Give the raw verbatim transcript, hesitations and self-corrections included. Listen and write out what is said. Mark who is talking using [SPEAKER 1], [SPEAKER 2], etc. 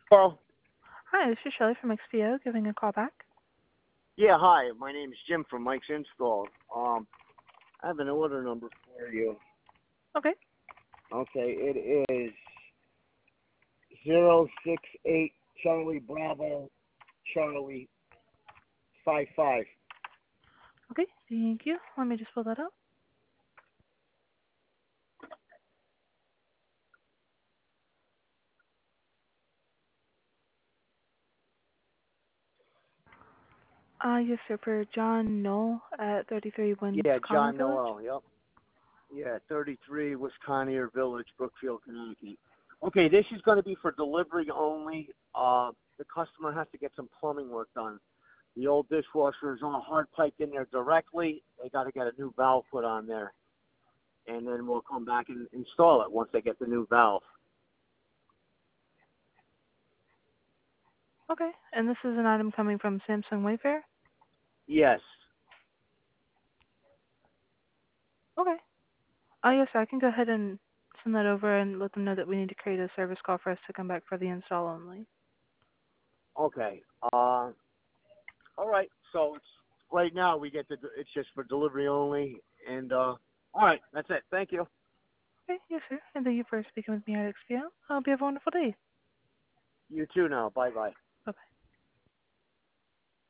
[SPEAKER 1] Hello.
[SPEAKER 2] Hi, this is Shelley from X P O giving a call back.
[SPEAKER 1] Yeah, hi. My name is Jim from Mike's Install. Um, I have an order number for you.
[SPEAKER 2] Okay.
[SPEAKER 1] Okay, it is zero six eight Charlie Bravo Charlie five five.
[SPEAKER 2] Okay, thank you. Let me just pull that up. Uh, yes, sir, for John Knoll at thirty-three Wins
[SPEAKER 1] Yeah,
[SPEAKER 2] Conner
[SPEAKER 1] John
[SPEAKER 2] Village.
[SPEAKER 1] Noel. Yep. Yeah, thirty-three Wisconsin Village, Brookfield, Connecticut. Okay, this is going to be for delivery only. Uh, the customer has to get some plumbing work done. The old dishwasher is all hard piped in there directly. They got to get a new valve put on there, and then we'll come back and install it once they get the new valve.
[SPEAKER 2] Okay, and this is an item coming from Samsung Wayfair?
[SPEAKER 1] Yes.
[SPEAKER 2] Okay. Uh, yes, sir, I can go ahead and send that over and let them know that we need to create a service call for us to come back for the install only.
[SPEAKER 1] Okay. Uh, all right. So it's right now we get the it's just for delivery only, and uh, all right, that's it. Thank you.
[SPEAKER 2] Okay, yes, sir, and thank you for speaking with me at X P O. I hope you have a wonderful day.
[SPEAKER 1] You too now. Bye bye.